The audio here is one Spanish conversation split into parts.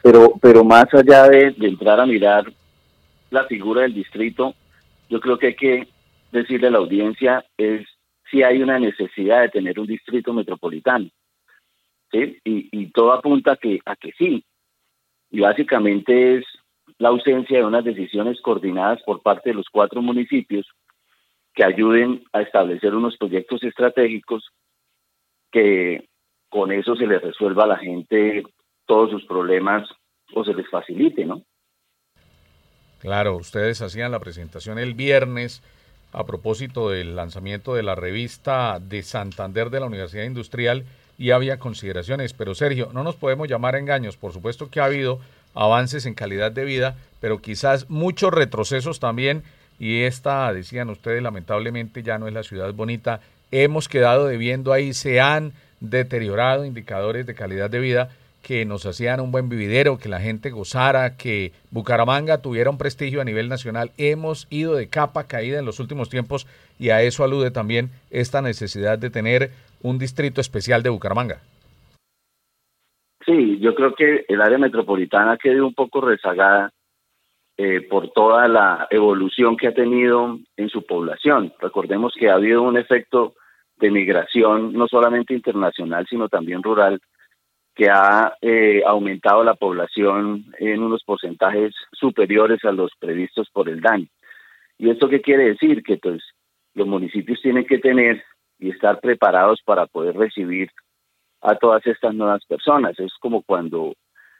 Pero más allá de entrar a mirar la figura del distrito, yo creo que hay que decirle a la audiencia es si hay una necesidad de tener un distrito metropolitano, ¿sí? Y todo apunta a que sí, y básicamente es la ausencia de unas decisiones coordinadas por parte de los 4 municipios que ayuden a establecer unos proyectos estratégicos que con eso se les resuelva a la gente todos sus problemas o se les facilite, ¿no? Claro, ustedes hacían la presentación el viernes a propósito del lanzamiento de la revista de Santander de la Universidad Industrial y había consideraciones, pero Sergio, no nos podemos llamar a engaños, por supuesto que ha habido avances en calidad de vida, pero quizás muchos retrocesos también y esta, decían ustedes, lamentablemente ya no es la ciudad bonita, hemos quedado debiendo ahí, se han deteriorado indicadores de calidad de vida que nos hacían un buen vividero, que la gente gozara, que Bucaramanga tuviera un prestigio a nivel nacional. Hemos ido de capa caída en los últimos tiempos y a eso alude también esta necesidad de tener un distrito especial de Bucaramanga. Sí, yo creo que el área metropolitana quedó un poco rezagada por toda la evolución que ha tenido en su población. Recordemos que ha habido un efecto de migración no solamente internacional, sino también rural, que ha aumentado la población en unos porcentajes superiores a los previstos por el DANE. ¿Y esto qué quiere decir? Que pues los municipios tienen que tener y estar preparados para poder recibir a todas estas nuevas personas. Es como cuando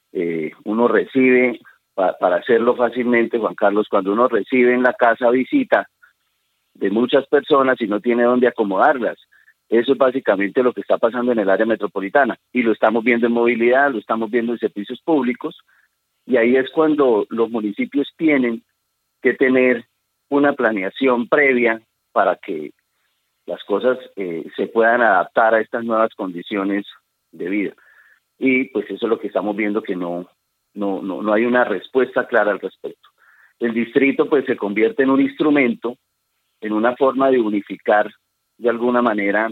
uno recibe, para hacerlo fácilmente, Juan Carlos, cuando uno recibe en la casa visita de muchas personas y no tiene dónde acomodarlas. Eso es básicamente lo que está pasando en el área metropolitana y lo estamos viendo en movilidad, lo estamos viendo en servicios públicos y ahí es cuando los municipios tienen que tener una planeación previa para que las cosas se puedan adaptar a estas nuevas condiciones de vida. Y pues eso es lo que estamos viendo, que no hay una respuesta clara al respecto. El distrito pues se convierte en un instrumento, en una forma de unificar de alguna manera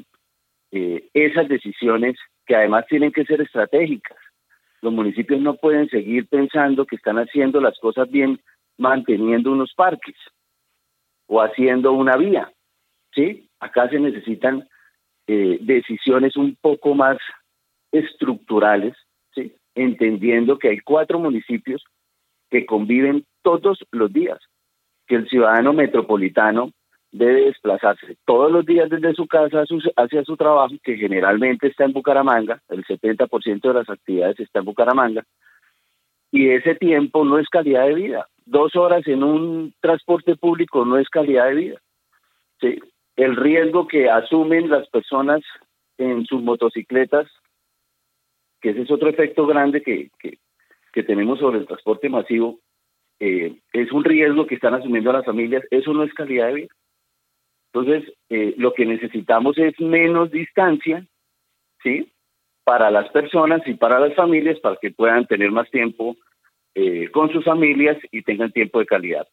esas decisiones que además tienen que ser estratégicas. Los municipios no pueden seguir pensando que están haciendo las cosas bien manteniendo unos parques o haciendo una vía, ¿sí? Acá se necesitan decisiones un poco más estructurales, ¿sí? Entendiendo que hay 4 municipios que conviven todos los días, que el ciudadano metropolitano debe desplazarse todos los días desde su casa hacia su trabajo, que generalmente está en Bucaramanga, el 70% de las actividades está en Bucaramanga, y ese tiempo no es calidad de vida. 2 horas en un transporte público no es calidad de vida. Sí. El riesgo que asumen las personas en sus motocicletas, que ese es otro efecto grande que tenemos sobre el transporte masivo, es un riesgo que están asumiendo las familias, eso no es calidad de vida. Entonces, lo que necesitamos es menos distancia, ¿sí? Para las personas y para las familias, para que puedan tener más tiempo con sus familias y tengan tiempo de calidad.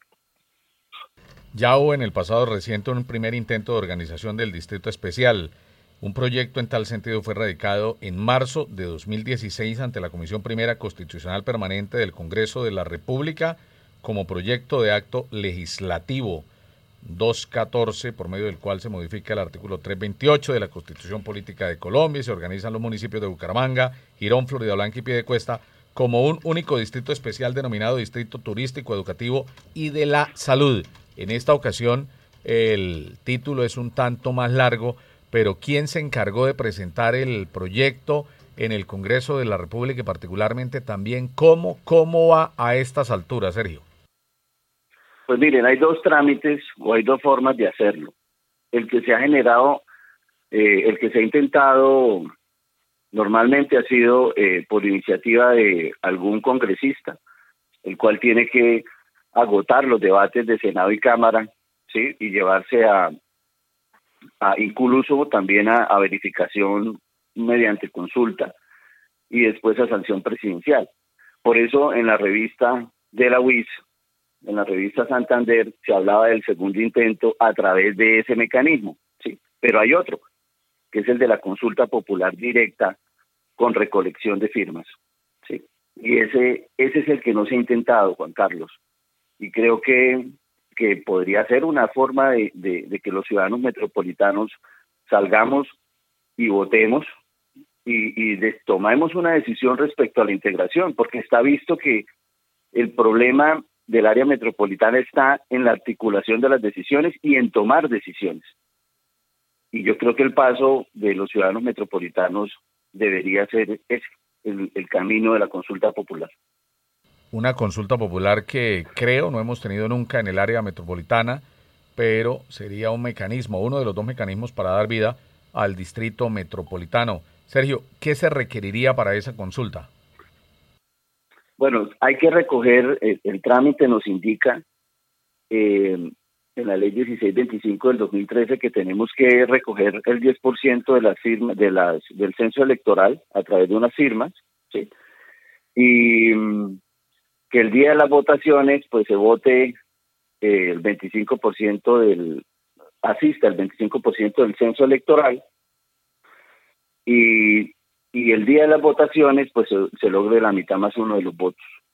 Ya hubo en el pasado reciente un primer intento de organización del Distrito Especial. Un proyecto en tal sentido fue radicado en marzo de 2016 ante la Comisión Primera Constitucional Permanente del Congreso de la República como proyecto de acto legislativo 214, por medio del cual se modifica el artículo 328 de la Constitución Política de Colombia y se organizan los municipios de Bucaramanga, Girón, Floridablanca y Piedecuesta como un único distrito especial denominado Distrito Turístico, Educativo y de la Salud. En esta ocasión el título es un tanto más largo, pero ¿quién se encargó de presentar el proyecto en el Congreso de la República y particularmente también cómo va a estas alturas, Sergio? Pues miren, hay 2 trámites o hay 2 formas de hacerlo. El que se ha generado, el que se ha intentado normalmente ha sido por iniciativa de algún congresista, el cual tiene que agotar los debates de Senado y Cámara, ¿sí? Y llevarse a incluso también a verificación mediante consulta y después a sanción presidencial. Por eso en la revista de la UIS, en la revista Santander, se hablaba del segundo intento a través de ese mecanismo, ¿sí? Pero hay otro, que es el de la consulta popular directa con recolección de firmas, ¿sí? Y ese es el que no se ha intentado, Juan Carlos. Y creo que podría ser una forma de que los ciudadanos metropolitanos salgamos y votemos y tomemos una decisión respecto a la integración, porque está visto que el problema del área metropolitana está en la articulación de las decisiones y en tomar decisiones. Y yo creo que el paso de los ciudadanos metropolitanos debería ser ese, el camino de la consulta popular. Una consulta popular que creo no hemos tenido nunca en el área metropolitana, pero sería un mecanismo, uno de los dos mecanismos para dar vida al distrito metropolitano. Sergio, ¿qué se requeriría para esa consulta? Bueno, hay que recoger, el trámite nos indica en la ley 1625 del 2013 que tenemos que recoger el 10% de las firmas del censo electoral a través de unas firmas, ¿sí? Y que el día de las votaciones pues se vote el 25% asista el 25% del censo electoral y el día de las votaciones pues se logre la mitad más uno de los votos.